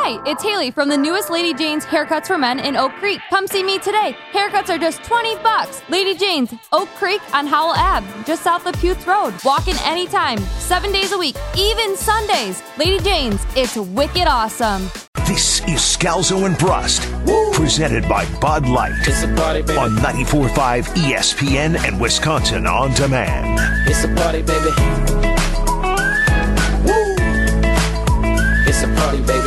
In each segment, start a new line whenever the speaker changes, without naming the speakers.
Hi, it's Haley from the newest Lady Jane's Haircuts for Men in Oak Creek. Come see me today. Haircuts are just $20. Lady Jane's, Oak Creek on Howell Ave, just south of Putes Road. Walk in anytime, 7 days a week, even Sundays. Lady Jane's, it's wicked awesome.
This is Scalzo and Brust, presented by Bud Light
It's a party, baby.
on 94.5 ESPN and Wisconsin On Demand.
It's a party, baby. Woo! It's a party, baby.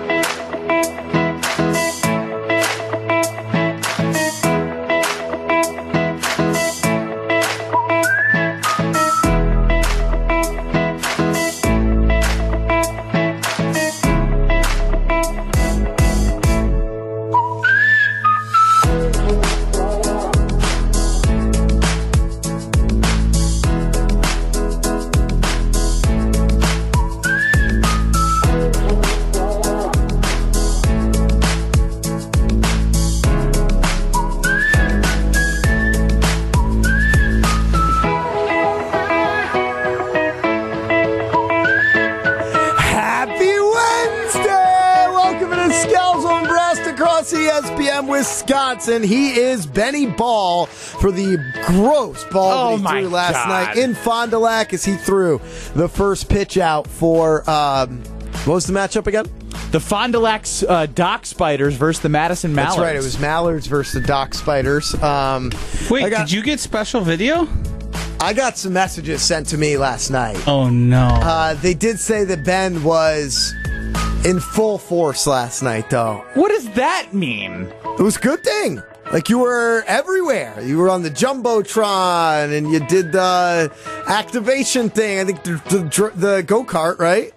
Wisconsin. He is Benny Ball for the gross ball that he threw last night in Fond du Lac as he threw the first pitch out for, what was the matchup again?
The Fond du Lac Dock Spiders versus the Madison Mallards.
That's right. It was Mallards versus the Dock Spiders.
Wait, did you get special video?
I got some messages sent to me last night.
Oh, no.
They did say that Ben was in full force last night, though.
What does that mean?
It was a good thing. Like, you were everywhere. You were on the Jumbotron, and you did the activation thing. I think the go-kart, right?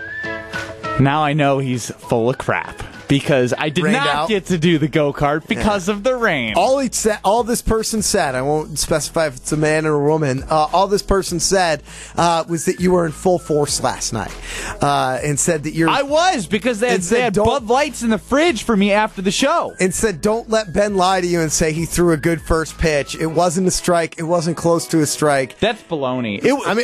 Now I know he's full of crap. Because I did not get to do the go-kart because of the rain.
All this person said, I won't specify if it's a man or a woman, all this person said was that you were in full force last night. And said that you're...
I was, because they had Bud Lights in the fridge for me after the show.
And said, don't let Ben lie to you and say he threw a good first pitch. It wasn't a strike. It wasn't close to a strike.
That's baloney.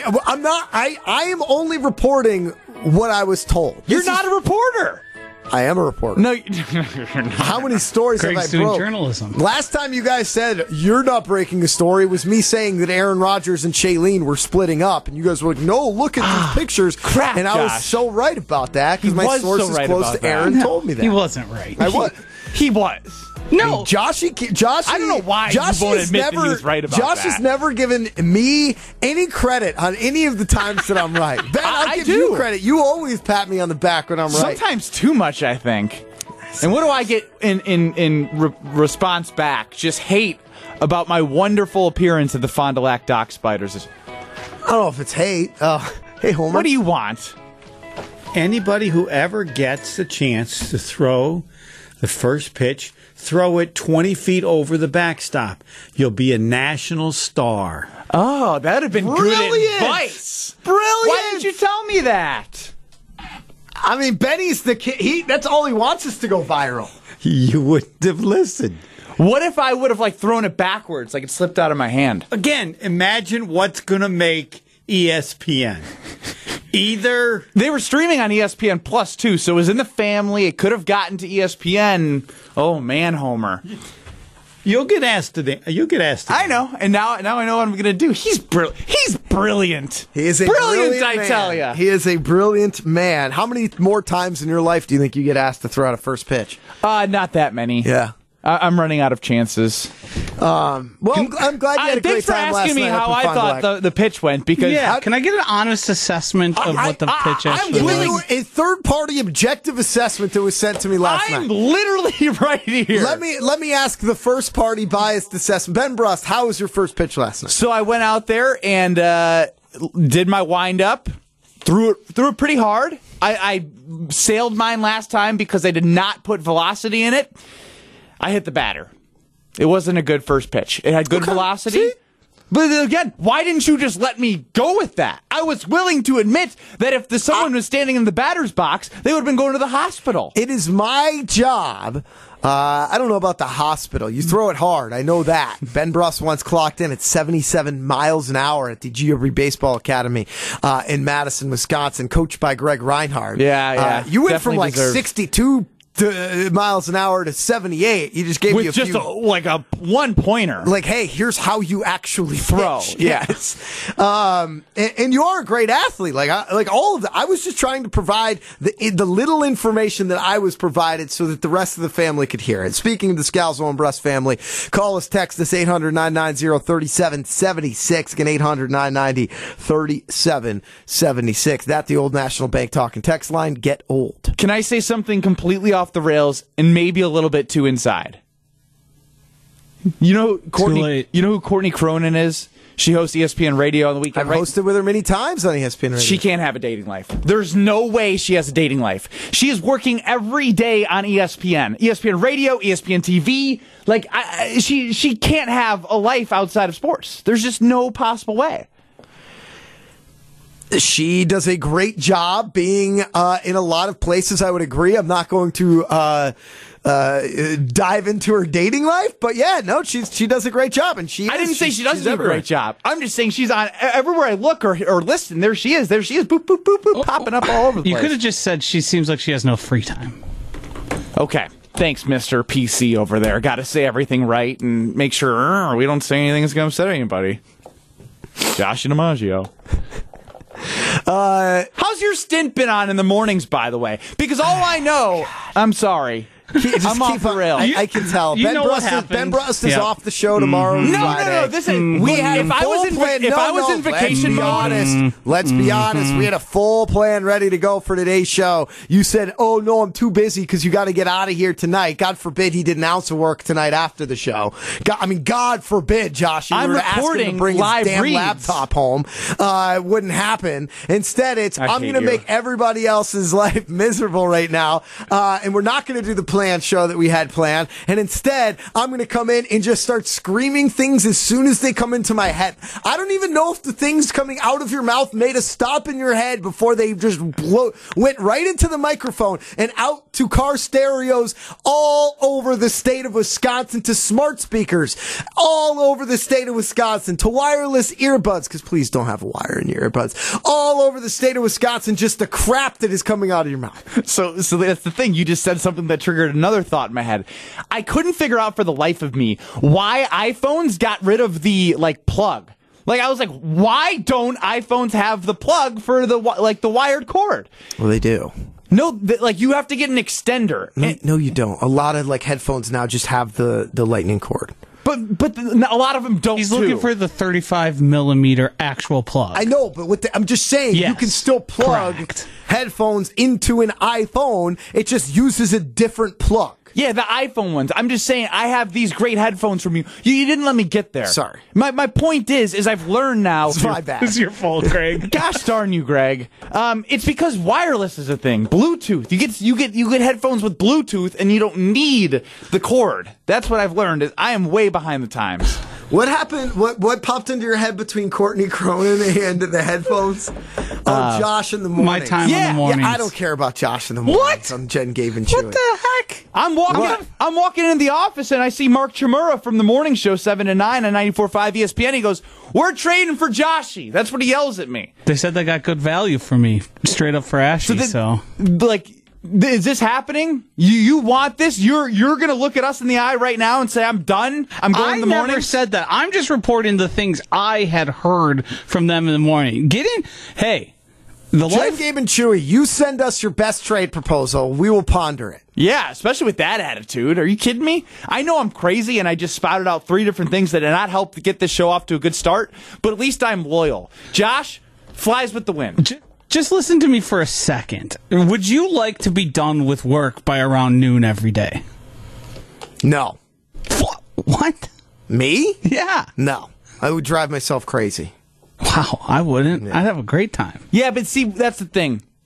I am only reporting what I was told.
You're not a reporter.
I am a reporter.
No, you're not.
How many stories
Craig's
have I
doing
broke?
Journalism.
Last time you guys said you're not breaking a story was me saying that Aaron Rodgers and Shailene were splitting up, and you guys were like, "No, look at these pictures."
Crap,
and I was so right about that because my sources close to Aaron told me that
He wasn't right.
I was.
He was.
No,
Josh.
I don't know why you won't admit that he was right about
Josh
that.
has never given me any credit on any of the times that I'm right. Ben, I'll give you credit. You always pat me on the back when I'm right.
Sometimes too much, I think. And what do I get in response back? Just hate about my wonderful appearance at the Fond du Lac Dock Spiders.
I don't know if it's hate. Hey, Homer.
What do you want?
anybody who ever gets the chance to throw the first pitch, throw it 20 feet over the backstop. You'll be a national star.
Oh, that would have been good advice.
Brilliant.
Why didn't you tell me that?
I mean, Benny's the kid. That's all he wants is to go viral.
You wouldn't have listened.
What if I would have thrown it backwards, like it slipped out of my hand?
Again, imagine what's going to make ESPN. Either
they were streaming on ESPN Plus too, so it was in the family. It could have gotten to ESPN. Oh man, Homer.
You'll get asked today. You'll get asked today.
I know, and now I know what I'm going to do. He's brilliant. He's brilliant.
He is a
brilliant
man.
I tell you.
He is a brilliant man. How many more times in your life do you think you get asked to throw out a first pitch?
Not that many.
Yeah.
I'm running out of chances.
Well, I'm glad you had a great time last night.
Thanks for asking me how I thought the pitch went. Because
can I get an honest assessment of what the pitch actually was?
I'm giving you a third-party objective assessment that was sent to me last night.
I'm literally right here.
Let me ask the first-party biased assessment. Ben Brust, how was your first pitch last night?
So I went out there and did my wind-up, threw it pretty hard. I sailed mine last time because I did not put velocity in it. I hit the batter. It wasn't a good first pitch. It had good velocity. But again, why didn't you just let me go with that? I was willing to admit that if someone was standing in the batter's box, they would have been going to the hospital.
It is my job. I don't know about the hospital. You throw it hard. I know that. Ben Bruss once clocked in at 77 miles an hour at the GOV Baseball Academy in Madison, Wisconsin, coached by Greg Reinhardt.
Yeah.
You went
Definitely
from like
deserved.
62 miles an hour to 78. You just gave me a
just
few.
a one-pointer.
Like, hey, here's how you actually
Throw,
pitch.
yeah.
Yes. And you are a great athlete. Like all of that. I was just trying to provide the little information that I was provided so that the rest of the family could hear it. Speaking of the Scalzo and Bruss family, call us, text us 800-990-3776. Again, 800-990-3776. That's the Old National Bank talking text line. Get old.
Can I say something completely off the rails and maybe a little bit too inside? You know, Courtney. You know who Courtney Cronin is? She hosts ESPN Radio on the weekend.
I've hosted with her many times on ESPN Radio.
She can't have a dating life. There's no way she has a dating life. She is working every day on ESPN. ESPN Radio, ESPN TV. Like, she can't have a life outside of sports. There's just no possible way.
She does a great job being in a lot of places. I would agree. I'm not going to dive into her dating life, but yeah, no, she does a great job, and I
didn't say she doesn't do a great job. I'm just saying she's on everywhere I look or listen. There she is. Boop boop boop boop, popping up all over the place.
You could have just said she seems like she has no free time.
Okay. Thanks, Mr. PC over there. Got to say everything right and make sure we don't say anything that's going to upset anybody. Josh and DiMaggio. How's your stint been on in the mornings, by the way? Because all I know, I'm sorry. I'm off the rail.
I can tell.
You know what happens.
Ben Bruss is off the show tomorrow.
No. This is if I was in vacation mode.
Let's be honest. We had a full plan ready to go for today's show. You said, "Oh no, I'm too busy because you got to get out of here tonight." God forbid he did an ounce of work tonight after the show. God forbid, Josh. You were to ask him to bring his damn laptop home. It wouldn't happen. Instead, it's I'm going to make everybody else's life miserable right now, and we're not going to do the planned show that we had planned, and instead I'm going to come in and just start screaming things as soon as they come into my head. I don't even know if the things coming out of your mouth made a stop in your head before they just went right into the microphone and out to car stereos all over the state of Wisconsin, to smart speakers all over the state of Wisconsin, to wireless earbuds, because please don't have a wire in your earbuds, all over the state of Wisconsin, just the crap that is coming out of your mouth.
So that's the thing. You just said something that triggered another thought in my head. I couldn't figure out for the life of me why iPhones got rid of the plug. Like, I was like, why don't iPhones have the plug for the wired cord?
Well, they do.
No, you have to get an extender.
No, you don't. A lot of headphones now just have the lightning cord.
But a lot of them don't.
He's looking for the 35 millimeter actual plug.
I know, but I'm just saying, you can still plug headphones into an iPhone. It just uses a different plug.
Yeah, the iPhone ones. I'm just saying, I have these great headphones from you. You didn't let me get there.
Sorry.
My point is I've learned now.
It's my bad.
It's your fault, Greg.
Gosh darn you, Greg. It's because wireless is a thing. Bluetooth. You get headphones with Bluetooth, and you don't need the cord. That's what I've learned. Is I am way behind the times.
What happened? What popped into your head between Courtney Cronin and the headphones? Josh in the morning.
My time in the mornings.
Yeah, I don't care about Josh in the morning.
What?
On Jen, Gabe, and Chewy.
What the heck? I'm walking in the office, and I see Mark Chimura from the morning show 7 to 9 on 94.5 ESPN. He goes, "We're trading for Joshy." That's what he yells at me.
They said they got good value for me, straight up for Ashley.
Is this happening? You want this? You're going to look at us in the eye right now and say, "I'm done. I'm going in the morning."
I never said that. I'm just reporting the things I had heard from them in the morning.
Jen, Gabe, and Chewy, you send us your best trade proposal. We will ponder it.
Yeah, especially with that attitude. Are you kidding me? I know I'm crazy, and I just spouted out 3 different things that did not help to get this show off to a good start, but at least I'm loyal. Josh flies with the wind.
Just listen to me for a second. Would you like to be done with work by around noon every day?
No.
What?
Me?
Yeah.
No. I would drive myself crazy.
Wow, I wouldn't. Yeah. I'd have a great time.
Yeah, but see, that's the thing.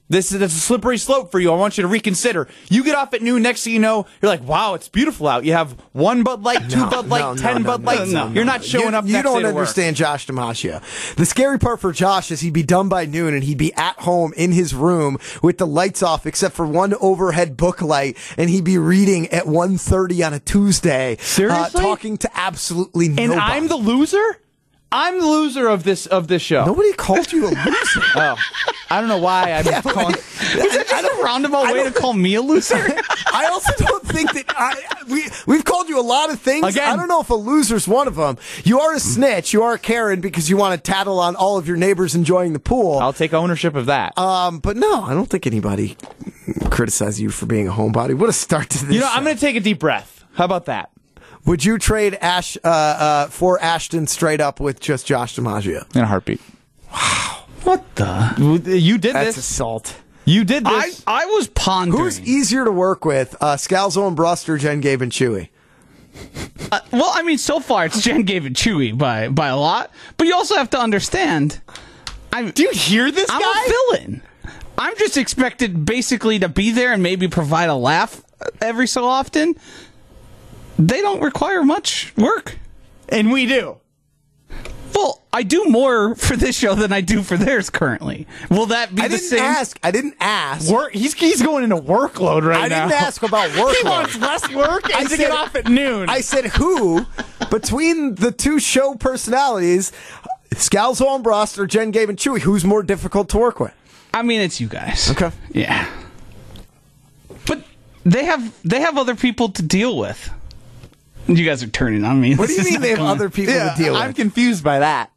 That's a slippery slope for you. I want you to reconsider. You get off at noon, next thing you know, you're like, wow, it's beautiful out. You have 1 Bud Light, 2 Bud Light, 10 Bud Light. You're not showing up next day to work.
You don't understand Josh DiMaggio. The scary part for Josh is he'd be done by noon and he'd be at home in his room with the lights off except for one overhead book light, and he'd be reading at 1:30 on a Tuesday.
Seriously?
Talking to absolutely nobody.
And I'm the loser? I'm the loser of this show.
Nobody called you a loser.
Oh, I don't know why I'm calling.
Is that just a roundabout way to call me a loser?
I also don't think that we've called you a lot of things.
Again,
I don't know if a loser's one of them. You are a snitch. You are a Karen because you want to tattle on all of your neighbors enjoying the pool.
I'll take ownership of that.
But no, I don't think anybody criticizes you for being a homebody. What a start to this.
You know, I'm going to take a deep breath. How about that?
Would you trade for Ashton straight up with just Josh DiMaggio?
In a heartbeat.
Wow.
What the?
You did
That's
this.
assault.
You did this.
I was pondering.
Who's easier to work with, Scalzo and Brust or Jen, Gabe, and Chewy?
Well, I mean, so far it's Jen, Gabe, and Chewy by a lot. But you also have to understand.
Do you hear this
I'm
guy?
a villain. I'm just expected basically to be there and maybe provide a laugh every so often. They don't require much work.
And we do.
Well, I do more for this show than I do for theirs currently. Will that be the same?
I didn't ask.
Work. He's going into workload right now.
I didn't ask about workload.
He wants less work and to get off at noon.
I said who, between the two show personalities, Scalzo and Brust or Jen, Gabe, and Chewy, who's more difficult to work with?
I mean, it's you guys.
Okay.
Yeah. But they have other people to deal with. You guys are turning on me.
What do you mean they have other people to deal with?
I'm confused by that.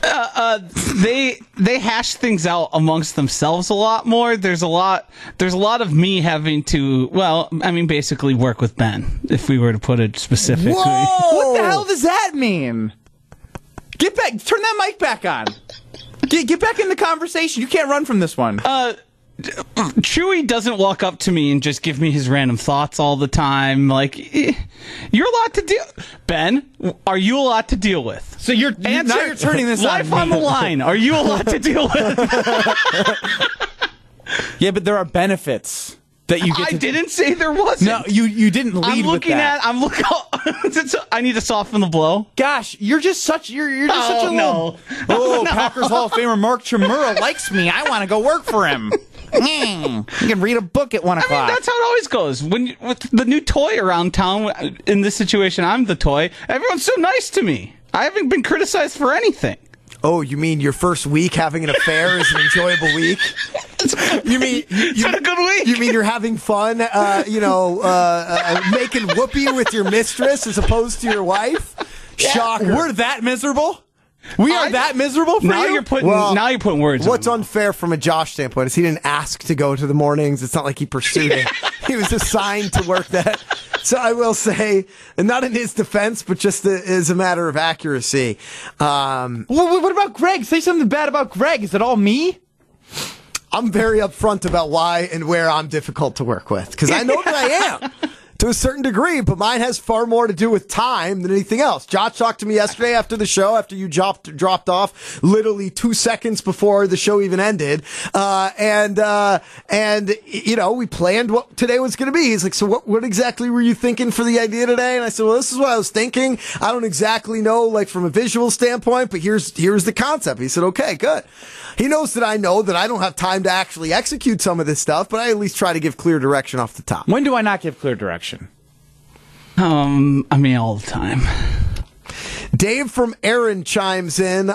They hash things out amongst themselves a lot more. There's a lot of me having to, well, I mean, basically work with Ben, if we were to put it specifically.
Whoa!
What the hell does that mean? Get back. Turn that mic back on. Get back in the conversation. You can't run from this one.
Chewy doesn't walk up to me and just give me his random thoughts all the time. Like, you're a lot to deal. Ben, are you a lot to deal with?
So now you're turning this
life
on
on the line. Are you a lot to deal with?
Yeah, but there are benefits that you get.
I didn't say there wasn't.
No, you didn't lead with that.
I'm looking. I need to soften the blow.
Gosh, you're just such a little. Oh, Packers Hall of Famer Mark Chmura likes me. I want to go work for him. You can read a book at 1 o'clock.
I mean, that's how it always goes. With the new toy around town, in this situation, I'm the toy. Everyone's so nice to me. I haven't been criticized for anything.
Oh, you mean your first week having an affair is an enjoyable week? You mean
it's been a good week?
You mean you're having fun? Making whoopee with your mistress as opposed to your wife? Yeah. Shocker!
We're that miserable. We are that miserable for
now
you?
You're putting words.
What's unfair from a Josh standpoint is he didn't ask to go to the mornings. It's not like he pursued it. He was assigned to work that. So I will say, and not in his defense, but just as a matter of accuracy.
What about Greg? Say something bad about Greg. Is it all me?
I'm very upfront about why and where I'm difficult to work with because I know that I am. To a certain degree, but mine has far more to do with time than anything else. Josh talked to me yesterday after the show, after you dropped off literally 2 seconds before the show even ended. And we planned what today was going to be. He's like, so what exactly were you thinking for the idea today? And I said, well, this is what I was thinking. I don't exactly know, like from a visual standpoint, but here's the concept. He said, okay, good. He knows that I know that I don't have time to actually execute some of this stuff, but I at least try to give clear direction off the top.
When do I not give clear direction?
I mean, all the time.
Dave from Aaron chimes in,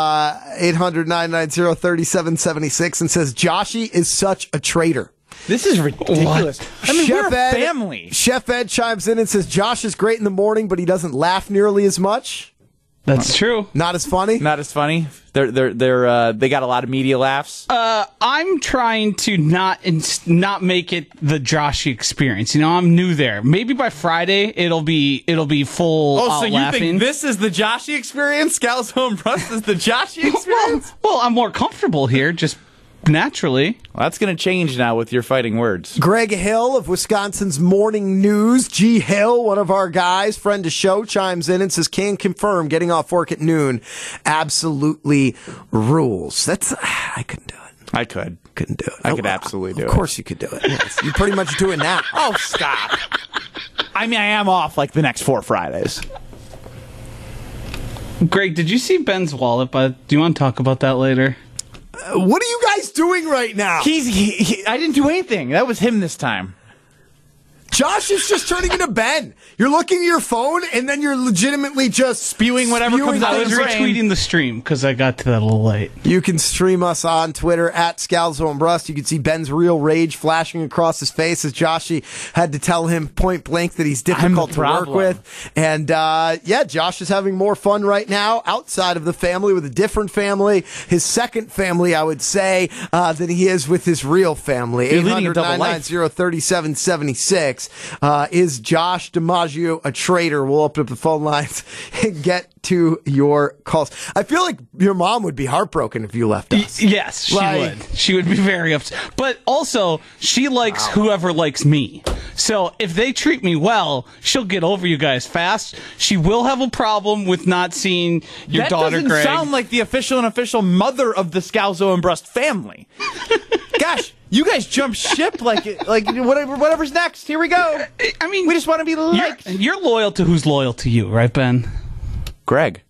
800-990-3776 and says, Joshy is such a traitor.
This is ridiculous. I mean, we're a family.
Chef Ed chimes in and says, Josh is great in the morning, but he doesn't laugh nearly as much.
That's true.
Not as funny?
Not as funny. They got a lot of media laughs.
I'm trying to not make it the Joshy experience. You know, I'm new there. Maybe by Friday it'll be full.
Oh, so you
laughing.
think this is the Joshy experience? Scalzo and Brust is the Joshy experience?
well, I'm more comfortable here, just naturally.
Well, that's going to change now with your fighting words.
Greg Hill of Wisconsin's Morning News. G. Hill, one of our guys, friend to show, chimes in and says, can confirm getting off work at noon absolutely rules. I couldn't do it.
I could.
Couldn't do it.
I could absolutely do it.
Of course you could do it. Yes. You pretty much do it now.
Oh, stop. I mean, I am off like the next 4 Fridays.
Greg, did you see Ben's wallet? Do you want to talk about that later?
What are you guys doing right now?
I didn't do anything. That was him this time.
Josh is just turning into Ben. You're looking at your phone, and then you're legitimately just
spewing whatever comes out
I
of
was
his brain.
retweeting the stream because I got to that a little late.
You can stream us on Twitter at Scalzo and Brust. You can see Ben's real rage flashing across his face as Joshy had to tell him point blank that he's difficult to work with. And Josh is having more fun right now outside of the family with a different family, his second family, I would say, than he is with his real family.
You're leading a double life.
800-990-3776. Is Josh DiMaggio a traitor? We'll open up the phone lines and get to your calls. I feel like your mom would be heartbroken if you left us.
Yes, she would. She would be very upset. But also, she likes whoever likes me. So if they treat me well, she'll get over you guys fast. She will have a problem with not seeing your daughter, Greg.
That doesn't sound like the official and official mother of the Scalzo and Brust family. Gosh, you guys jump ship like whatever's next. Here we go.
I mean,
we just want to be liked.
You're loyal to who's loyal to you, right, Ben?
Greg.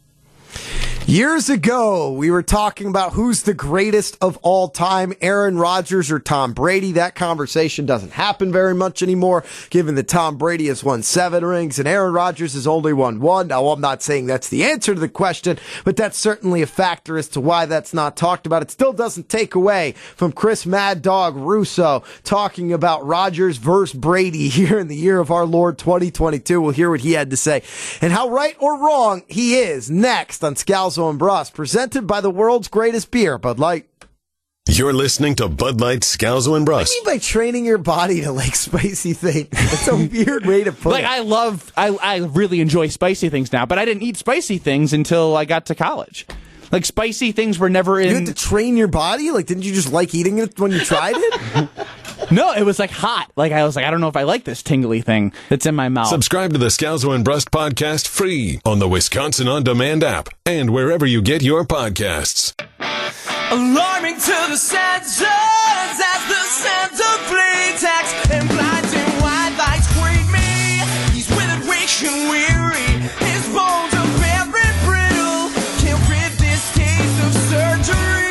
Years ago, we were talking about who's the greatest of all time, Aaron Rodgers or Tom Brady. That conversation doesn't happen very much anymore, given that Tom Brady has won 7 rings and Aaron Rodgers has only won 1. Now, I'm not saying that's the answer to the question, but that's certainly a factor as to why that's not talked about. It still doesn't take away from Chris Mad Dog Russo talking about Rodgers versus Brady here in the year of our Lord 2022. We'll hear what he had to say and how right or wrong he is next on Scalzo and Brust, presented by the world's greatest beer, Bud Light.
You're listening to Bud Light, Scalzo and Brust.
What do you mean by training your body to like spicy things? That's a weird way to put it.
I really enjoy spicy things now, but I didn't eat spicy things until I got to college. Like, spicy things were never in...
You had to train your body? Like, didn't you just like eating it when you tried it?
No, it was like hot. Like, I was like, I don't know if I like this tingly thing that's in my mouth.
Subscribe to the Scalzo and Brust podcast free on the Wisconsin On Demand app and wherever you get your podcasts.
Alarming to the senses as the center play tax and blinding white lights greet me. He's withered, weak and weary. His bones are very brittle. Can't rid this case of surgery.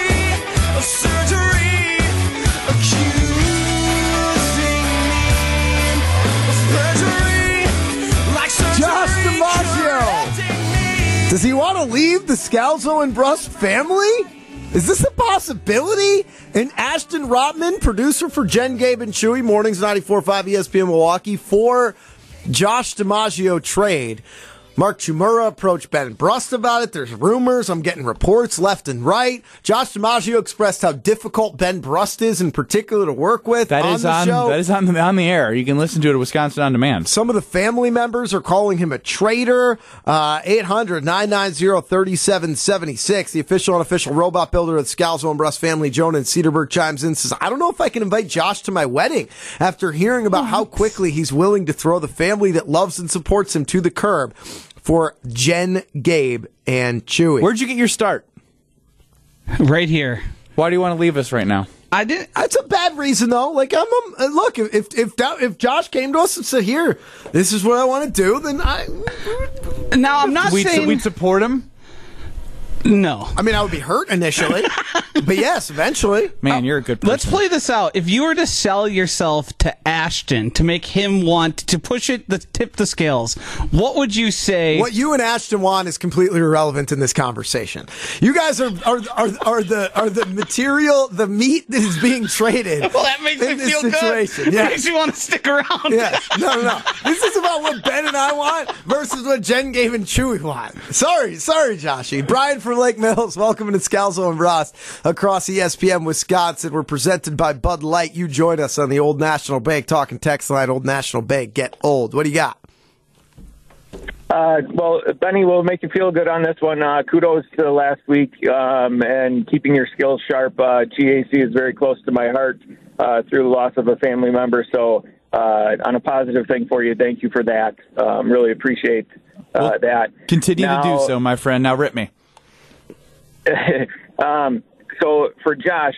Accusing me of perjury. Like surgery.
Josh DiMaggio. Does he want to leave the Scalzo and Brust family? Is this a possibility? And Ashton Rotman, producer for Jen, Gabe, and Chewy, Mornings 94.5 ESPN Milwaukee, for Josh DiMaggio trade. Mark Chmura approached Ben Brust about it. There's rumors. I'm getting reports left and right. Josh DiMaggio expressed how difficult Ben Brust is in particular to work with on the show.
That is on the air. You can listen to it at Wisconsin On Demand.
Some of the family members are calling him a traitor. 800-990-3776. The official and unofficial robot builder of the Scalzo and Brust family, Jonah in Cedarburg, chimes in and says, I don't know if I can invite Josh to my wedding after hearing about how quickly he's willing to throw the family that loves and supports him to the curb for Jen, Gabe, and Chewy.
Where'd you get your start?
Right here.
Why do you want to leave us right now?
I didn't.
That's a bad reason, though. Like, look, if Josh came to us and said, "Here, this is what I want to do," then
Now I'm not saying
we'd support him.
No.
I mean, I would be hurt initially, but yes, eventually.
Man, you're a good person.
Let's play this out. If you were to sell yourself to Ashton to make him want to push it, tip the scales, what would you say?
What you and Ashton want is completely irrelevant in this conversation. You guys are the material, the meat that is being traded.
Well, that makes me feel
situation.
good.
Yes.
Makes you want to stick around.
Yes. No. This is about what Ben and I want versus what Jen, Gabe, and Chewy want. Sorry, Joshy. Brian from Lake Mills, welcome to Scalzo and Brust across ESPN Wisconsin. We're presented by Bud Light. You join us on the Old National Bank talking text line. Old National Bank, get old. What do you got?
Well, Benny will make you feel good on this one. Kudos to last week and keeping your skills sharp. GAC is very close to my heart through the loss of a family member. So on a positive thing for you, thank you for that. Really appreciate that.
Continue to do so, my friend. Now rip me.
So for Josh,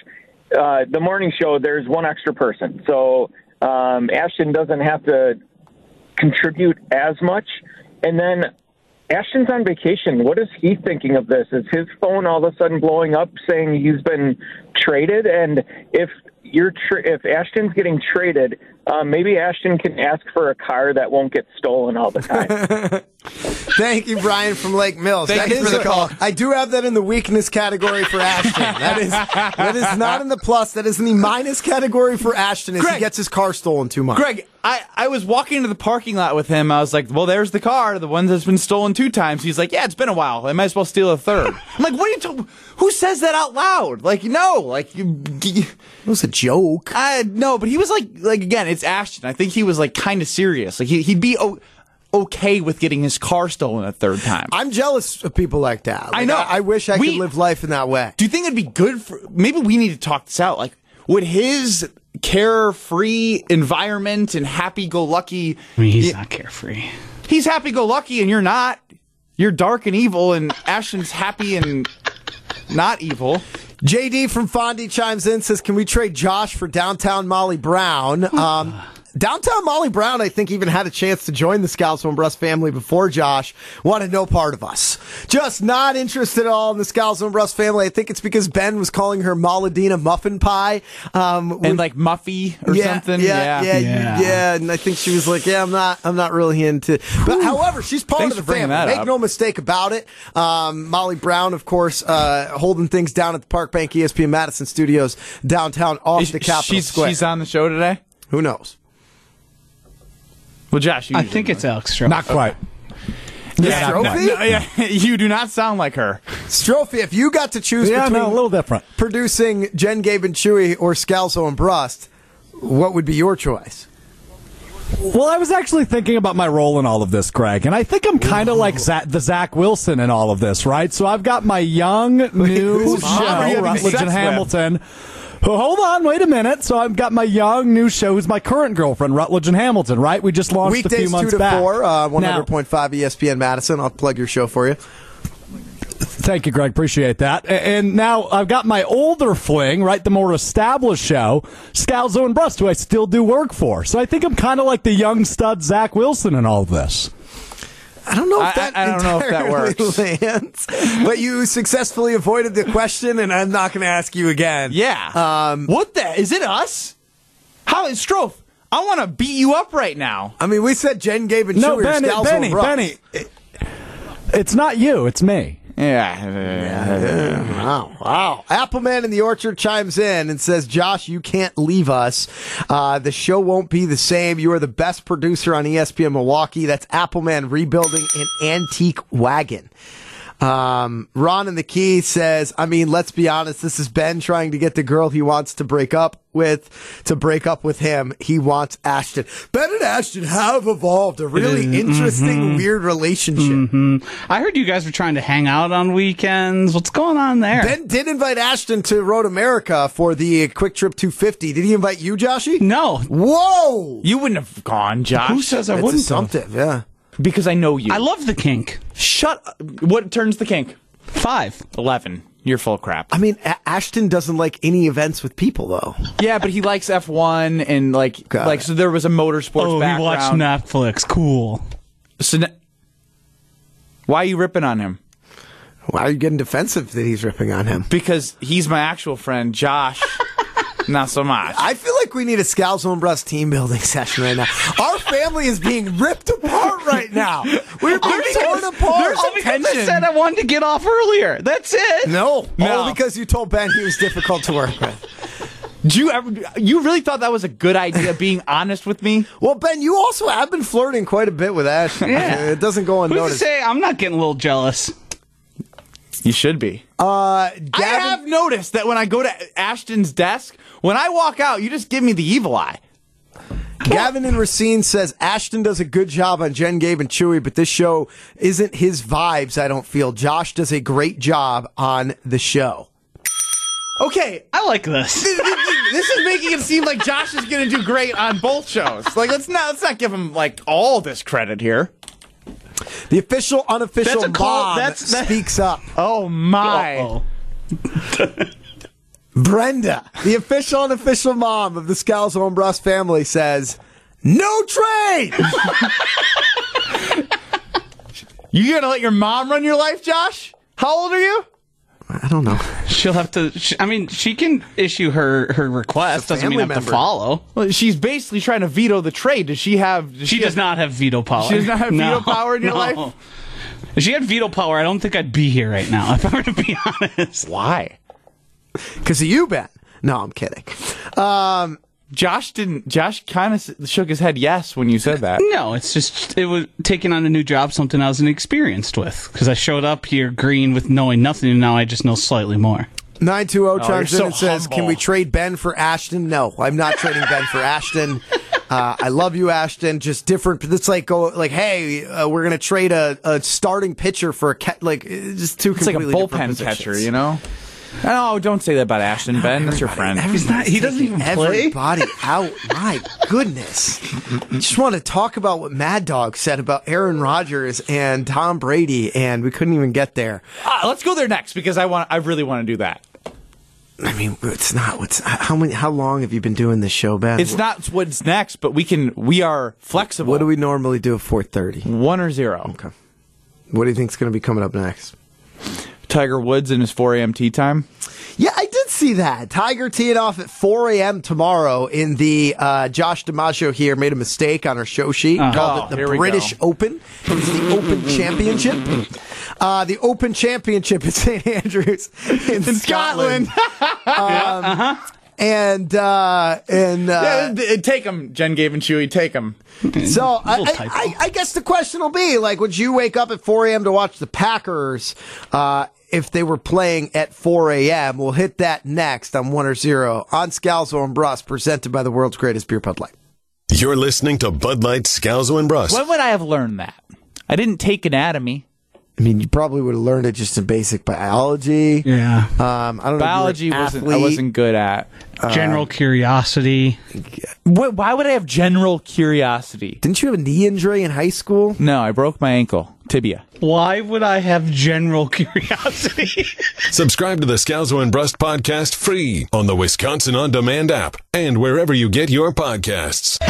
the morning show, there's one extra person. So Ashton doesn't have to contribute as much. And then Ashton's on vacation. What is he thinking of this? Is his phone all of a sudden blowing up saying he's been traded? And if Ashton's getting traded, maybe Ashton can ask for a car that won't get stolen all the time.
Thank you, Brian from Lake Mills.
Thank you for the call.
I do have that in the weakness category for Ashton. That is not in the plus. That is in the minus category for Ashton as he gets his car stolen too much.
Greg, I was walking into the parking lot with him. I was like, well, there's the car, the one that's been stolen 2 times. He's like, yeah, it's been a while. I might as well steal a third. I'm like, what are you talking? Who says that out loud? Like, no, like
it was a joke.
No, but he was like again, it's Ashton. I think he was like kind of serious. Like he'd be okay with getting his car stolen a third time.
I'm jealous of people like that. Like,
I know.
I wish I could live life in that way.
Do you think it'd be good for? Maybe we need to talk this out. Like, would his carefree environment and happy-go-lucky?
I mean, he's not carefree.
He's happy-go-lucky, and you're not. You're dark and evil, and Ashton's happy and not evil.
JD from Fondy chimes in, says, can we trade Josh for downtown Molly Brown? Downtown Molly Brown, I think, even had a chance to join the Scalzo and Brust family before Josh. Wanted no part of us. Just not interested at all in the Scalzo and Brust family. I think it's because Ben was calling her Molladina Muffin Pie.
And like Muffy or something.
Yeah. And I think she was like, yeah, I'm not really into. But however, she's part of the family. Make no mistake about it. Molly Brown, of course, holding things down at the Park Bank ESPN Madison Studios downtown off the Capitol Square.
She's on the show today?
Who knows?
Well, Josh,
I think it's Alex Strofe.
Not quite.
You do not sound like her.
Strophe, if you got to choose between
a little different.
producing Jen, Gabe, and Chewy or Scalzo and Brust, what would be your choice?
Well, I was actually thinking about my role in all of this, Greg, and I think I'm kind of like the Zach Wilson in all of this, right? So I've got my young new show, Rutledge and Hamilton. Hold on, wait a minute. So I've got my young new show, who's my current girlfriend, Rutledge and Hamilton, right? We just launched
Weekdays
a few months
2 to
back.
4, 100.5 ESPN Madison. I'll plug your show for you.
Thank you, Greg. Appreciate that. And now I've got my older fling, right, the more established show, Scalzo and Brust, who I still do work for. So I think I'm kind of like the young stud Zach Wilson in all of this.
I don't know if that
I don't know if that works.
Lands, but you successfully avoided the question, and I'm not going to ask you again.
Yeah. What the? Is it us? How is Strofe? I want to beat you up right now.
I mean, we said Jen, Gabe, and Chewy or Scalzo and Brust.
Benny. It's not you. It's me.
Yeah.
Wow. Appleman in the Orchard chimes in and says, Josh, you can't leave us. The show won't be the same. You are the best producer on ESPN Milwaukee. That's Appleman rebuilding an antique wagon. Ron in the Key says, I mean, let's be honest, this is Ben trying to get the girl he wants to break up with him. He wants Ashton. Ben and Ashton have evolved a really interesting, weird relationship.
I heard you guys were trying to hang out on weekends. What's going on there?
Ben did invite Ashton to Road America for the Quick Trip 250. Did he invite you, Joshy?
No.
Whoa!
You wouldn't have gone, Josh.
Who says I
It's
wouldn't?
assumptive, yeah.
Because I know you.
I love the kink.
Shut up. What turns the kink?
5.
11. You're full of crap.
I mean, Ashton doesn't like any events with people, though.
Yeah, but he likes F1 and so there was a motorsports background.
He watched Netflix. Cool.
So why are you ripping on him?
Why are you getting defensive that he's ripping on him?
Because he's my actual friend, Josh. Not so much.
I feel like we need a Scalzo and Brust team building session right now. Our family is being ripped apart right now. We're being torn apart.
Because I said I wanted to get off earlier. That's it.
No. All because you told Ben he was difficult to work with.
You really thought that was a good idea, being honest with me?
Well, Ben, you also have been flirting quite a bit with Ashton.
Yeah.
It doesn't go unnoticed.
Who's to say I'm not getting a little jealous?
You should be. I have noticed that when I go to Ashton's desk, when I walk out, you just give me the evil eye.
Gavin in Racine says Ashton does a good job on Jen, Gabe, and Chewy, but this show isn't his vibes, I don't feel. Josh does a great job on the show.
Okay,
I like this.
This is making it seem like Josh is going to do great on both shows. Like, let's not give him like all this credit here.
The official, unofficial mom
that's
speaks up.
Oh my!
Brenda, the official and unofficial mom of the Scalzo and Brust family, says, no trade!
You gonna let your mom run your life, Josh? How old are you?
I don't know.
She'll have to. She can issue her request. Doesn't mean I have to follow.
Well, she's basically trying to veto the trade. Does she have?
She does not have veto power.
She does not have veto power in your life.
If she had veto power, I don't think I'd be here right now. If I were to be honest.
Why?
Because of you, Ben. No, I'm kidding.
Josh kind of shook his head yes when you said that.
No, it's just, it was taking on a new job, something I was inexperienced with. Because I showed up here green with knowing nothing, and now I just know slightly more.
920 chimes in and says, can we trade Ben for Ashton? No, I'm not trading Ben for Ashton. I love you, Ashton. Just different. It's like, hey, we're going to trade a starting pitcher for just two completely
like a
different
bullpen catcher,
positions.
you know? No, don't say that about Ashton, Ben. That's your friend.
He doesn't even play.
Everybody out. My goodness. Just want to talk about what Mad Dog said about Aaron Rodgers and Tom Brady, and we couldn't even get there.
Let's go there next because I really want to do that.
I mean, it's not. How long have you been doing this show, Ben?
It's not what's next, but we are flexible.
What do we normally do at 4:30?
1 or 0.
Okay. What do you think's going to be coming up next?
Tiger Woods in his 4 a.m. tee time.
Yeah, I did see that. Tiger teeing off at 4 a.m. tomorrow in the Josh DiMaggio here made a mistake on our show sheet. Called it the British Open. It's the Open Championship. The Open Championship at St. Andrews in Scotland. And
take them, Jen gave and Chewy, take them.
So I guess the question will be, like, would you wake up at 4 a.m. to watch the Packers if they were playing at 4 a.m.? We'll hit that next on 1 or 0 on Scalzo and Brust, presented by the world's greatest beer, Bud Light.
You're listening to Bud Light, Scalzo and Brust.
When would I have learned that? I didn't take anatomy.
I mean, you probably would have learned it just in basic biology.
Yeah.
I don't know.
Biology I wasn't good at.
General curiosity.
Why would I have general curiosity?
Didn't you have a knee injury in high school?
No, I broke my ankle. Tibia.
Why would I have general curiosity?
Subscribe to the Scalzo and Brust podcast free on the Wisconsin On Demand app and wherever you get your podcasts.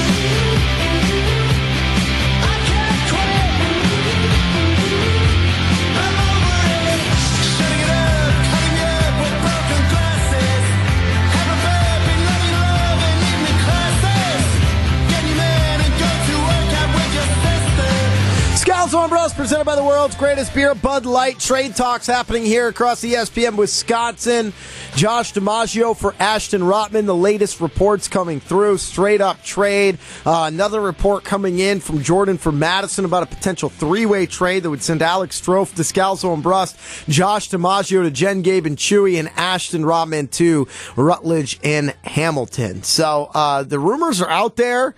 Scalzo and Brust, presented by the world's greatest beer, Bud Light. Trade talks happening here across ESPN Wisconsin. Josh DiMaggio for Ashton Rotman. The latest reports coming through. Straight up trade. Another report coming in from Jordan for Madison about a potential three-way trade that would send Alex Strofe to Scalzo and Brust, Josh DiMaggio to Jen, Gabe, and Chewy, and Ashton Rotman to Rutledge and Hamilton. So the rumors are out there.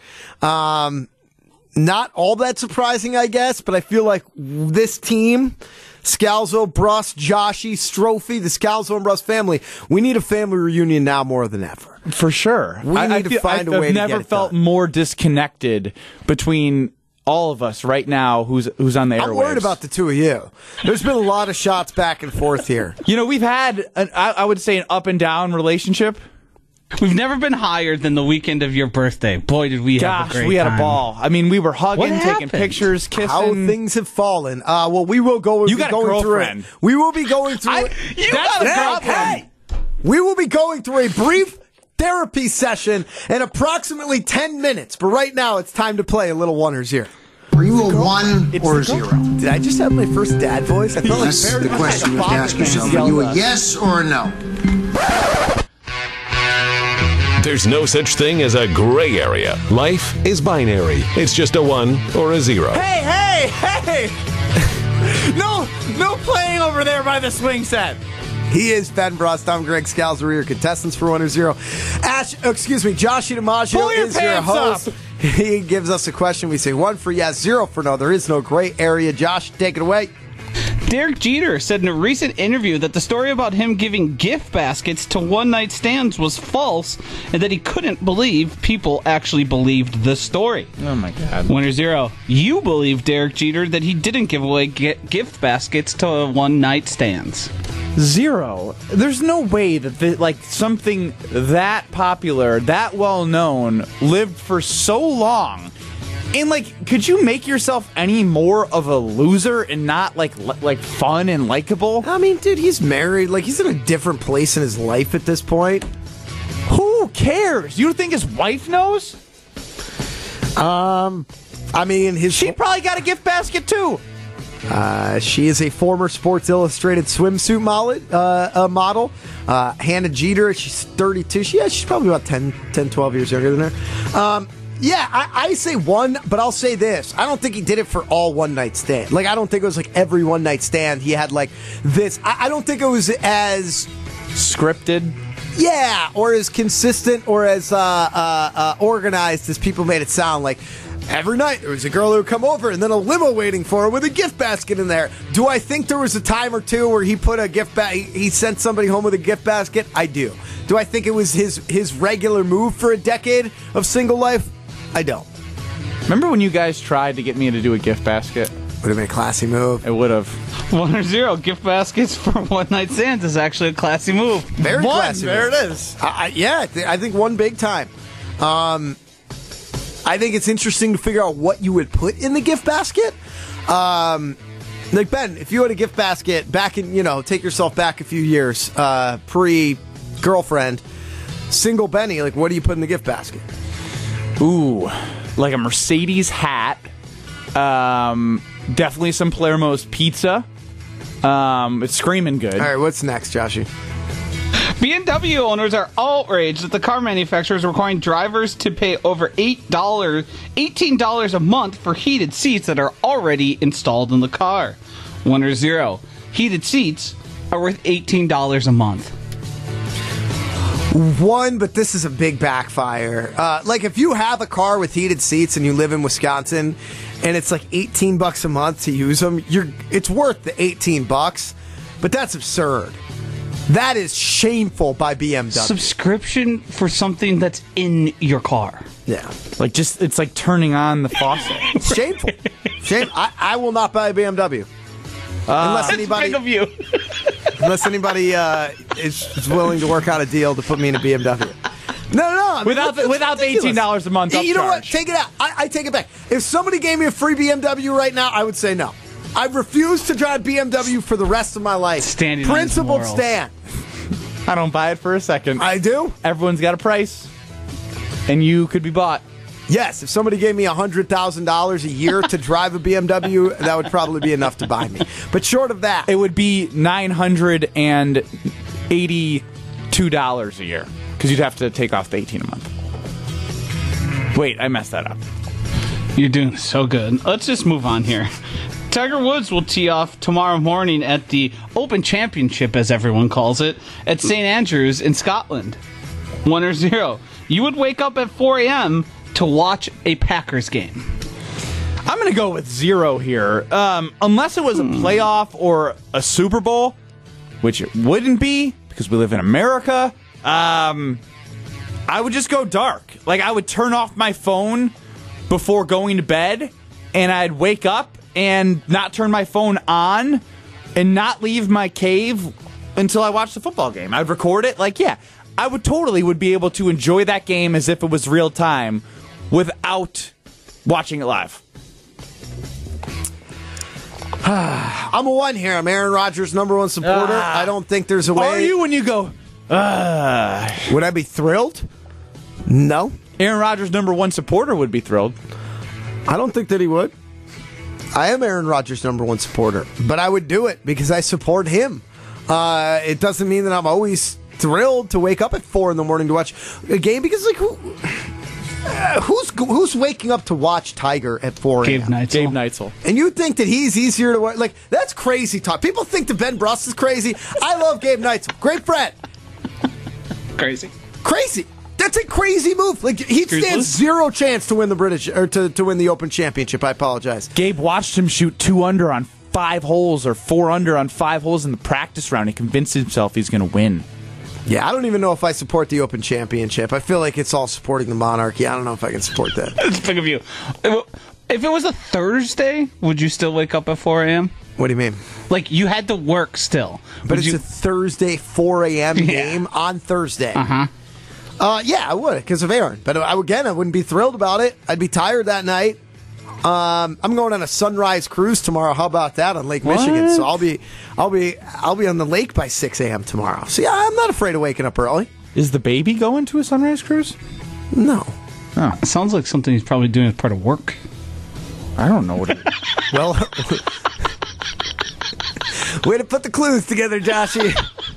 Not all that surprising, I guess, but I feel like this team, Scalzo, Brust, Joshy, Strophy, the Scalzo and Brust family, we need a family reunion now more than ever.
For sure.
We need to find a way to get it done.
I've never felt more disconnected between all of us right now who's on the airwaves.
I'm worried about the two of you. There's been a lot of shots back and forth here.
You know, we've had, I would say, an up and down relationship.
We've never been higher than the weekend of your birthday. Boy, did we have a great time.
We had a ball. I mean, we were hugging, taking pictures, kissing.
How things have fallen. Well, we will go.
You got a girlfriend.
We will be going through.
You got a girlfriend.
Hey, we will be going through a brief therapy session in approximately 10 minutes. But right now, it's time to play a little 1 or 0.
Are you a 1 or 0?
Did I just have my first dad voice? I felt like
That's the question you have to ask yourself. Are you a yes or a no?
There's no such thing as a gray area. Life is binary. It's just a 1 or a 0.
Hey! No playing over there by the swing set.
He is Ben Brust. I'm Greg Scalzo, your contestants for 1 or 0. Joshy DiMaggio is your host. He gives us a question. We say 1 for yes, 0 for no. There is no gray area. Josh, take it away.
Derek Jeter said in a recent interview that the story about him giving gift baskets to one-night stands was false and that he couldn't believe people actually believed the story.
Oh, my God.
1 or 0. You believe, Derek Jeter, that he didn't give away gift baskets to one-night stands.
Zero. There's no way that something that popular, that well known, lived for so long. And could you make yourself any more of a loser and not like fun and likable?
I mean, dude, he's married. He's in a different place in his life at this point.
Who cares? You think his wife knows?
I mean,
she probably got a gift basket too.
She is a former Sports Illustrated swimsuit model. Hannah Jeter, she's 32. She's probably about 10, 12 years younger than her. Yeah, I say one, but I'll say this. I don't think he did it for all one-night stand. I don't think it was every one-night stand he had this. I don't think it was as
scripted.
Yeah, or as consistent or as organized as people made it sound. Every night there was a girl who would come over and then a limo waiting for her with a gift basket in there. Do I think there was a time or two where he put a gift he sent somebody home with a gift basket? I do. Do I think it was his regular move for a decade of single life? I don't.
Remember when you guys tried to get me to do a gift basket?
Would have been a classy move.
It would have.
1 or 0. Gift baskets for one-night stands is actually a classy move.
Very classy.
There it is.
I think one big time. I think it's interesting to figure out what you would put in the gift basket. Ben, if you had a gift basket back in, take yourself back a few years, pre-girlfriend, single Benny, what do you put in the gift basket?
Ooh, a Mercedes hat. Definitely some Palermo's pizza. It's screaming good.
All right, what's next, Joshy?
BMW owners are outraged that the car manufacturer is requiring drivers to pay over $18 a month for heated seats that are already installed in the car. 1 or 0. Heated seats are worth $18 a month.
1, but this is a big backfire. If you have a car with heated seats and you live in Wisconsin and it's $18 a month to use them, it's worth the $18, but that's absurd. That is shameful by BMW.
Subscription for something that's in your car.
Yeah.
It's like turning on the faucet.
It's shameful. I will not buy a BMW. Unless anybody...
Big of you.
Unless anybody is willing to work out a deal to put me in a BMW. No.
Without the $18 a month upcharge.
You know what? Take it out. I take it back. If somebody gave me a free BMW right now, I would say no. I refuse to drive BMW for the rest of my life.
Standing
Principled stand.
I don't buy it for a second.
I do.
Everyone's got a price, and you could be bought.
Yes, if somebody gave me $100,000 a year to drive a BMW, that would probably be enough to buy me. But short of that,
it would be $982 a year because you'd have to take off the $18 a month. Wait, I messed that up.
You're doing so good. Let's just move on here. Tiger Woods will tee off tomorrow morning at the Open Championship, as everyone calls it, at St. Andrews in Scotland. 1 or 0. You would wake up at 4 a.m. to watch a Packers game.
I'm going to go with 0 here. Unless it was a playoff or a Super Bowl, which it wouldn't be because we live in America, I would just go dark. I would turn off my phone before going to bed, and I'd wake up and not turn my phone on and not leave my cave until I watch the football game. I'd record it. I would be able to enjoy that game as if it was real time without watching it live.
I'm a 1 here. I'm Aaron Rodgers' #1 supporter. I don't think there's a way.
Are you when you go,
Would I be thrilled? No.
Aaron Rodgers' #1 supporter would be thrilled.
I don't think that he would. I am Aaron Rodgers' #1 supporter, but I would do it because I support him. It doesn't mean that I'm always thrilled to wake up at 4 in the morning to watch a game because who's waking up to watch Tiger at 4 a.m.?
Gabe Neitzel.
And you think that he's easier to watch? That's crazy talk. People think that Ben Bruss is crazy. I love Gabe Neitzel. Great friend.
Crazy.
That's a crazy move. He stands 0 chance to win the British or to win the Open Championship. I apologize.
Gabe watched him shoot 2 under on 5 holes or 4 under on 5 holes in the practice round. He convinced himself he's going to win.
Yeah, I don't even know if I support the Open Championship. I feel like it's all supporting the monarchy. I don't know if I can support that.
It's big of you. If it was a Thursday, would you still wake up at 4 a.m.?
What do you mean?
Like, you had to work still.
But it's a Thursday 4 a.m. game on Thursday. Yeah, I would, because of Aaron. But I wouldn't be thrilled about it. I'd be tired that night. I'm going on a sunrise cruise tomorrow. How about that on Lake Michigan? So I'll be on the lake by 6 a.m. tomorrow. So yeah, I'm not afraid of waking up early.
Is the baby going to a sunrise cruise?
No.
Oh. It sounds like something he's probably doing as part of work.
I don't know what it is.
Well, way to put the clues together, Joshy.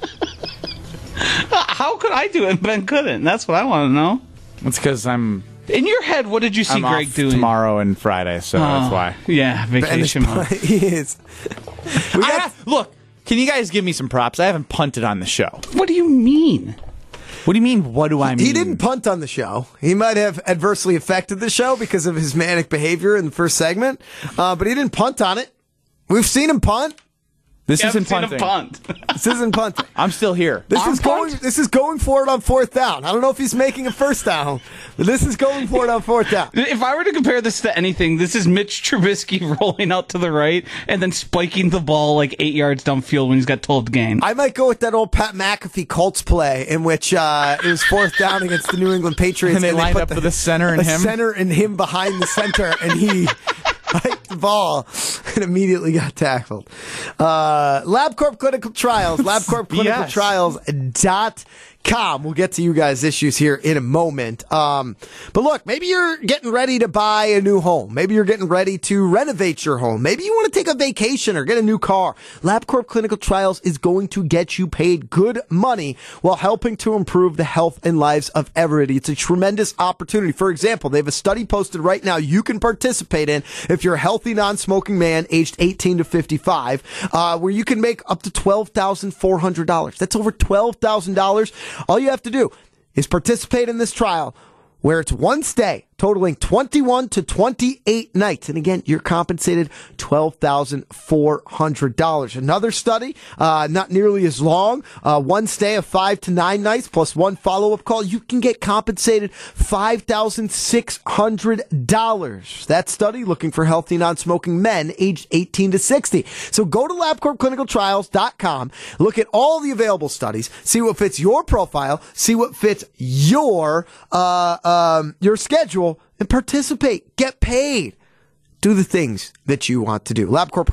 How could I do it and Ben couldn't? That's what I want to know.
It's because I'm...
In your head, what did you see Greg doing?
Tomorrow and Friday, so that's why.
Yeah, vacation mode.
He is.
Look, can you guys give me some props? I haven't punted on the show.
What do you mean?
What do you mean, what do I mean?
He didn't punt on the show. He might have adversely affected the show because of his manic behavior in the first segment, but he didn't punt on it. We've seen him punt.
This isn't punting.
This isn't punting.
I'm still here.
This is going for it on fourth down. I don't know if he's making a first down, but this is going for it on fourth down.
If I were to compare this to anything, this is Mitch Trubisky rolling out to the right and then spiking the ball like 8 yards downfield when he's got 12 to gain.
I might go with that old Pat McAfee Colts play in which it was fourth down against the New England Patriots.
And they lined up with a center and him.
Center and him behind the center, and he... hiked the ball and immediately got tackled. LabCorp Clinical Trials, LabCorpClinicalTrials.com. We'll get to you guys' issues here in a moment. But look, maybe you're getting ready to buy a new home. Maybe you're getting ready to renovate your home. Maybe you want to take a vacation or get a new car. LabCorp Clinical Trials is going to get you paid good money while helping to improve the health and lives of everybody. It's a tremendous opportunity. For example, they have a study posted right now you can participate in if you're a healthy, non-smoking man aged 18 to 55, where you can make up to $12,400. That's over $12,000. All you have to do is participate in this trial where it's one stay totaling 21 to 28 nights. And again, you're compensated $12,400. Another study, not nearly as long, one stay of 5 to 9 nights plus one follow-up call. You can get compensated $5,600. That study looking for healthy, non-smoking men aged 18 to 60. So go to LabCorpClinicalTrials.com, look at all the available studies, see what fits your profile, see what fits your schedule, and participate. Get paid. Do the things that you want to do.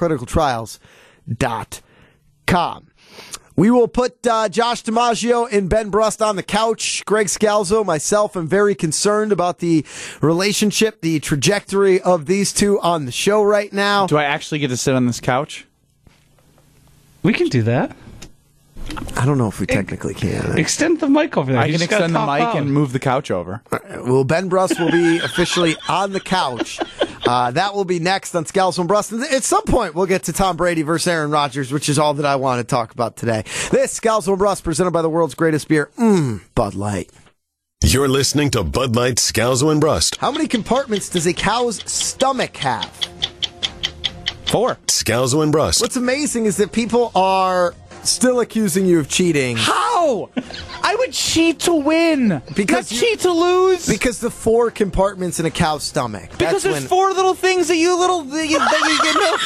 LabCorpClinicalTrials.com. We will put Josh DiMaggio and Ben Brust on the couch. Greg Scalzo, myself, am very concerned about the relationship, the trajectory of these two on the show right now.
Do I actually get to sit on this couch?
We can do that.
I don't know if we technically can.
Extend the mic over there.
I can extend the mic and move the couch over.
Well, Ben Brust will be officially on the couch. That will be next on Scalzo and Brust. At some point, we'll get to Tom Brady versus Aaron Rodgers, which is all that I want to talk about today. This Scalzo and Brust, presented by the world's greatest beer, Bud Light.
You're listening to Bud Light, Scalzo and Brust.
How many compartments does a cow's stomach have?
4.
Scalzo and Brust.
What's amazing is that people are still accusing you of cheating.
How? I would cheat to win. Because not cheat to lose.
Because the 4 compartments in a cow's stomach.
Because there's 4 little things that you get milk.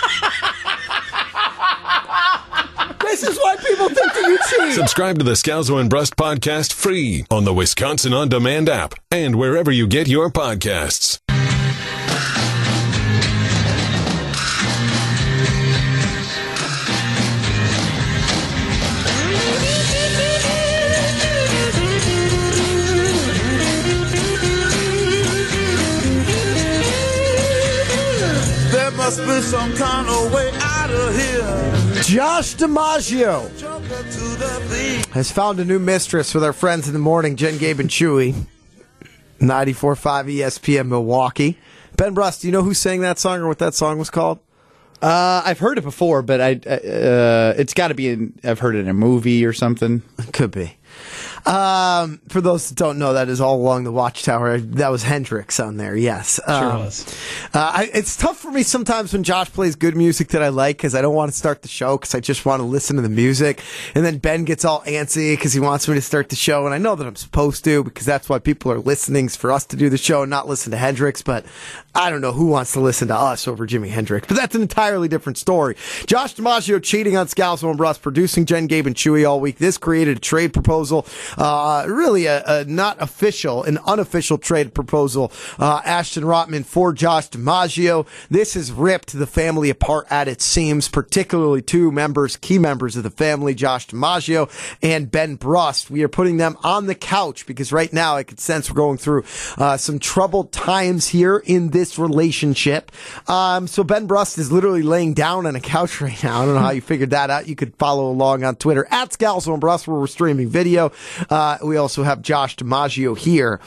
This is why people think that you cheat.
Subscribe to the Scalzo and Brust podcast free on the Wisconsin On Demand app and wherever you get your podcasts.
Must be some kind of way out of here.
Josh DiMaggio has found a new mistress with our friends in the morning, Jen, Gabe, and Chewy. 94.5 ESPN Milwaukee. Ben Brust, do you know who sang that song or what that song was called?
I've heard it before, but it's got to be I've heard it in a movie or something.
It could be. For those that don't know, that is All Along the Watchtower. That was Hendrix on there, yes.
Sure was.
It's tough for me sometimes when Josh plays good music that I like because I don't want to start the show because I just want to listen to the music. And then Ben gets all antsy because he wants me to start the show. And I know that I'm supposed to because that's why people are listening, is for us to do the show and not listen to Hendrix. But I don't know who wants to listen to us over Jimi Hendrix. But that's an entirely different story. Josh DiMaggio cheating on Scalzo and Brust, producing Jen, Gabe, and Chewy all week. This created a trade proposal. Really a not official, an unofficial trade proposal. Ashton Rotman for Josh DiMaggio. This has ripped the family apart at its seams, particularly two key members of the family, Josh DiMaggio and Ben Brust. We are putting them on the couch because right now I could sense we're going through some troubled times here in this relationship. So Ben Brust is literally laying down on a couch right now. I don't know how you figured that out. You could follow along on Twitter at Scalzo and Brust, where we're streaming video. We also have Josh DiMaggio here.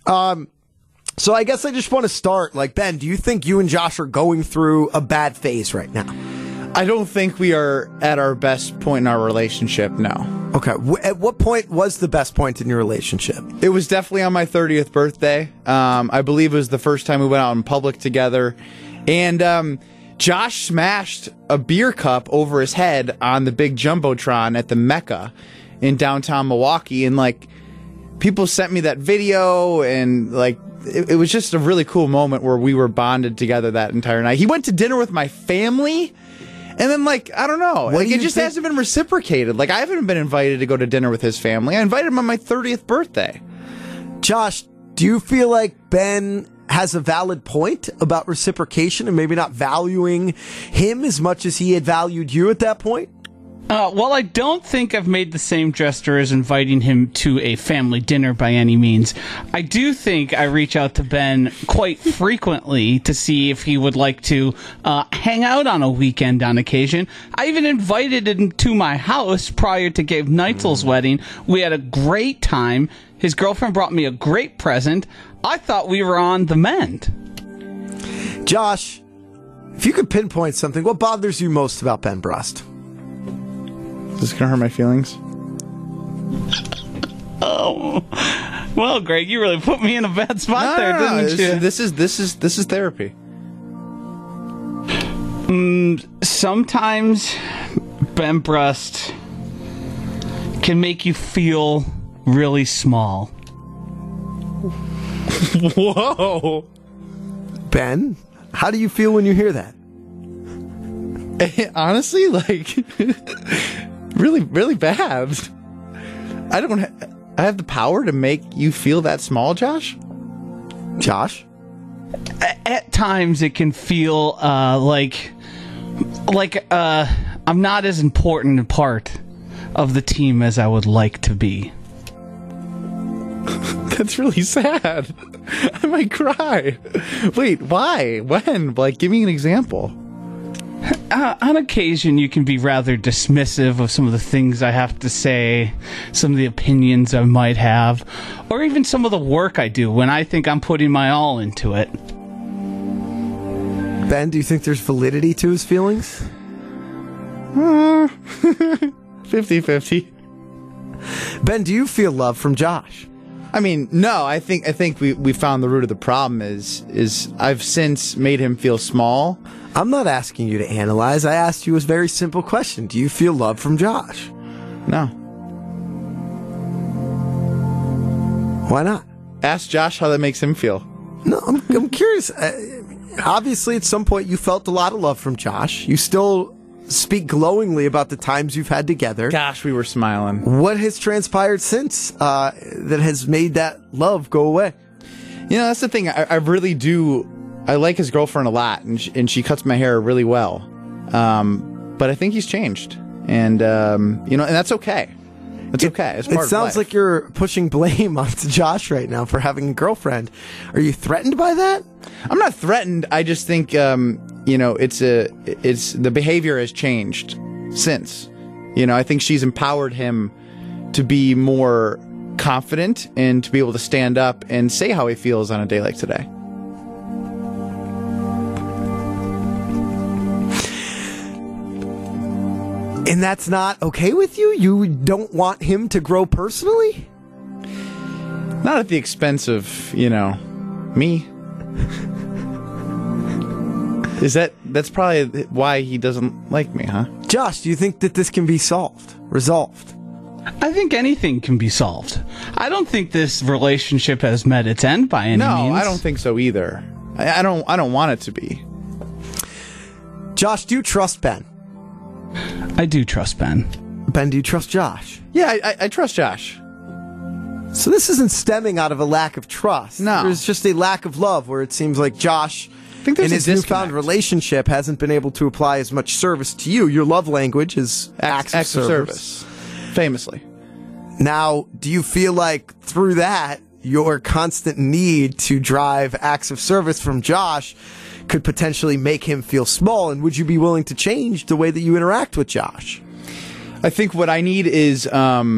So I guess I just want to start, like, Ben, do you think you and Josh are going through a bad phase right now?
I don't think we are at our best point in our relationship, no.
Okay. At what point was the best point in your relationship?
It was definitely on my 30th birthday. I believe it was the first time we went out in public together. And Josh smashed a beer cup over his head on the big Jumbotron at the Mecca in downtown Milwaukee. And, like, people sent me that video, and, like, it was just a really cool moment where we were bonded together that entire night. He went to dinner with my family, and then, like, I don't know. Like, it just hasn't been reciprocated. Like, I haven't been invited to go to dinner with his family. I invited him on my 30th birthday.
Josh, do you feel like Ben has a valid point about reciprocation and maybe not valuing him as much as he had valued you at that point?
Well, I don't think I've made the same gesture as inviting him to a family dinner by any means. I do think I reach out to Ben quite frequently to see if he would like to hang out on a weekend on occasion. I even invited him to my house prior to Gabe Neitzel's wedding. We had a great time. His girlfriend brought me a great present. I thought we were on the mend.
Josh, if you could pinpoint something, what bothers you most about Ben Brust?
Is this gonna hurt my feelings?
Oh, well, Greg, you really put me in a bad spot didn't you?
This is therapy.
Sometimes Ben Brust can make you feel really small.
Whoa,
Ben, how do you feel when you hear that?
Honestly, like, really, really bad. I have the power to make you feel that small, Josh?
Josh?
At times it can feel like I'm not as important a part of the team as I would like to be.
That's really sad. I might cry. Wait, why? When? Like, give me an example.
On occasion, you can be rather dismissive of some of the things I have to say, some of the opinions I might have, or even some of the work I do when I think I'm putting my all into it.
Ben, do you think there's validity to his feelings?
50-50.
Ben, do you feel love from Josh?
I mean, no, I think we found the root of the problem is I've since made him feel small.
I'm not asking you to analyze. I asked you a very simple question. Do you feel love from Josh?
No.
Why not?
Ask Josh how that makes him feel.
No, I'm curious. Obviously, at some point, you felt a lot of love from Josh. You still speak glowingly about the times you've had together.
Gosh, we were smiling.
What has transpired since that has made that love go away?
You know, that's the thing. I really do. I like his girlfriend a lot, and she cuts my hair really well. But I think he's changed, and and that's okay. It's okay. It's part of life.
It sounds like you're pushing blame onto Josh right now for having a girlfriend. Are you threatened by that?
I'm not threatened. I just think it's the behavior has changed since. I think she's empowered him to be more confident and to be able to stand up and say how he feels on a day like today.
And that's not okay with you? You don't want him to grow personally?
Not at the expense of, me. That's probably why he doesn't like me, huh?
Josh, do you think that this can be resolved?
I think anything can be solved. I don't think this relationship has met its end by any means.
No, I don't think so either. I don't want it to be.
Josh, do you trust Ben?
I do trust Ben.
Ben, do you trust Josh?
Yeah, I trust Josh.
So this isn't stemming out of a lack of trust.
No.
There's just a lack of love where it seems like Josh,
in
his newfound relationship, hasn't been able to apply as much service to you. Your love language is acts of service.
Famously.
Now, do you feel like through that, your constant need to drive acts of service from Josh could potentially make him feel small? And would you be willing to change the way that you interact with Josh?
I think what I need is,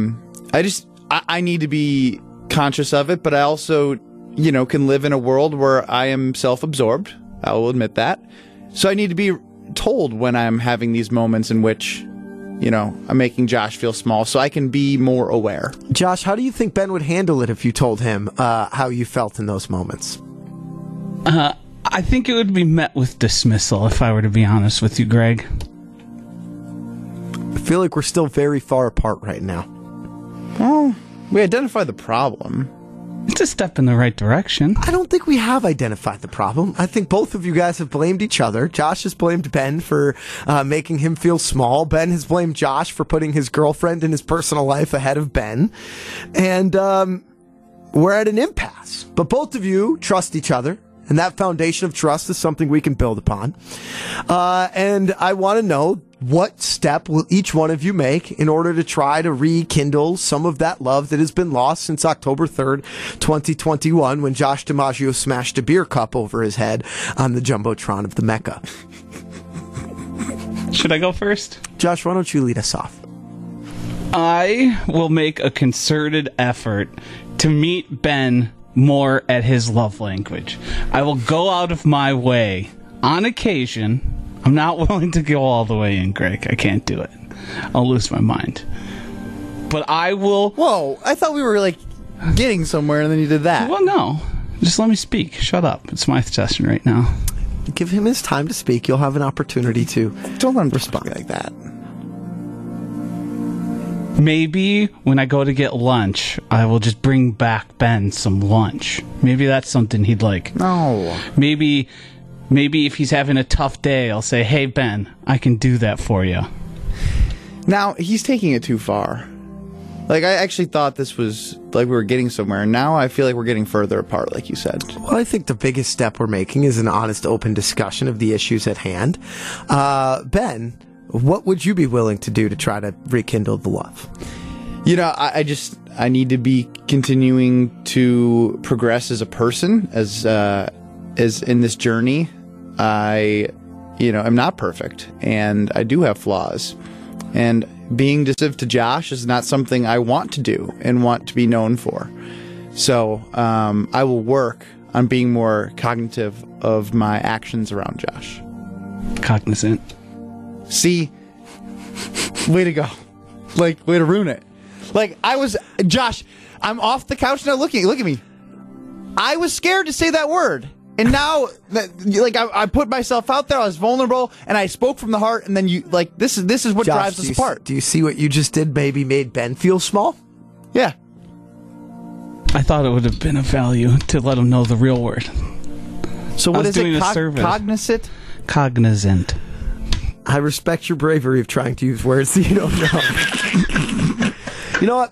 I need to be conscious of it, but I also, can live in a world where I am self-absorbed. I will admit that. So I need to be told when I'm having these moments in which, I'm making Josh feel small so I can be more aware.
Josh, how do you think Ben would handle it if you told him how you felt in those moments?
I think it would be met with dismissal, if I were to be honest with you, Greg.
I feel like we're still very far apart right now.
Well, we identified the problem.
It's a step in the right direction.
I don't think we have identified the problem. I think both of you guys have blamed each other. Josh has blamed Ben for making him feel small. Ben has blamed Josh for putting his girlfriend in his personal life ahead of Ben. And we're at an impasse. But both of you trust each other. And that foundation of trust is something we can build upon. And I want to know, what step will each one of you make in order to try to rekindle some of that love that has been lost since October 3rd, 2021, when Josh DiMaggio smashed a beer cup over his head on the Jumbotron of the Mecca?
Should I go first?
Josh, why don't you lead us off?
I will make a concerted effort to meet Ben more at his love language. I will go out of my way on occasion. I'm not willing to go all the way in, Greg. I can't do it. I'll lose my mind. But I will...
Whoa, I thought we were, getting somewhere and then you did that.
Well, no. Just let me speak. Shut up. It's my session right now.
Give him his time to speak. You'll have an opportunity to...
Don't let him respond like that.
Maybe when I go to get lunch, I will just bring back Ben some lunch. Maybe that's something he'd like.
No.
Maybe if he's having a tough day, I'll say, hey, Ben, I can do that for you.
Now, he's taking it too far. I actually thought this was, we were getting somewhere, and now I feel like we're getting further apart, like you said.
Well, I think the biggest step we're making is an honest, open discussion of the issues at hand. Ben, what would you be willing to do to try to rekindle the love?
I need to be continuing to progress as a person, as in this journey. I'm not perfect, and I do have flaws. And being dismissive to Josh is not something I want to do and want to be known for. So I will work on being more cognitive of my actions around Josh.
Cognizant.
See? Way to go. Way to ruin it. Josh, I'm off the couch now. Look at me. I was scared to say that word. And now, I put myself out there, I was vulnerable, and I spoke from the heart, and then this is what
Josh,
drives us apart.
Do you see what you just did maybe made Ben feel small?
Yeah.
I thought it would have been of value to let him know the real word.
So what is it?
Cognizant? Cognizant.
I respect your bravery of trying to use words that you don't know. You know what?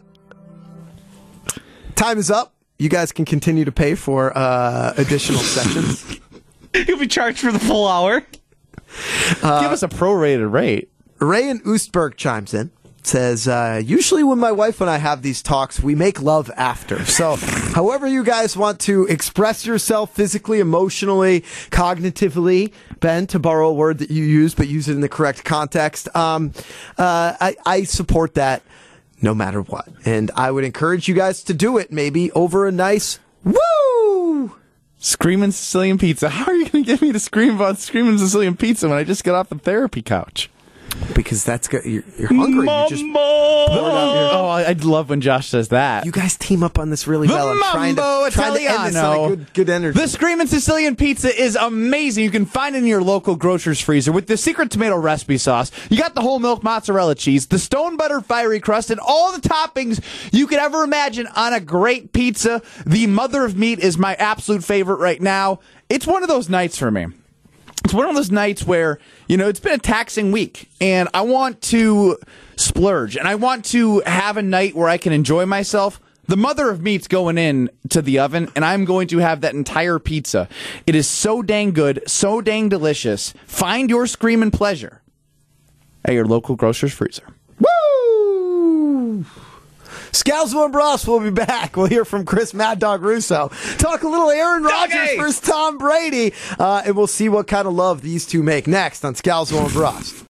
Time is up. You guys can continue to pay for additional sessions.
You'll be charged for the full hour.
Give us a prorated rate.
Ray in Oostburg chimes in. Says, usually when my wife and I have these talks, we make love after. So, however you guys want to express yourself physically, emotionally, cognitively, Ben, to borrow a word that you use, but use it in the correct context, I support that no matter what. And I would encourage you guys to do it maybe over a nice woo!
Screaming Sicilian pizza. How are you going to get me to scream about screaming Sicilian pizza when I just got off the therapy couch?
Because that's good. You're hungry. You just
Oh, I'd love when Josh says that.
You guys team up on this really well. I'm trying to end this on a good energy.
The Screamin' Sicilian Pizza is amazing. You can find it in your local grocer's freezer with the secret tomato recipe sauce. You got the whole milk mozzarella cheese, the stone butter fiery crust, and all the toppings you could ever imagine on a great pizza. The mother of meat is my absolute favorite right now. It's one of those nights for me. It's one of those nights where, it's been a taxing week, and I want to splurge, and I want to have a night where I can enjoy myself. The mother of meat's going in to the oven, and I'm going to have that entire pizza. It is so dang good, so dang delicious. Find your screamin' pleasure at your local grocer's freezer.
Woo! Scalzo and Bros will be back. We'll hear from Chris Mad Dog Russo. Talk a little Aaron Rodgers versus Tom Brady. And we'll see what kind of love these two make next on Scalzo and Bros.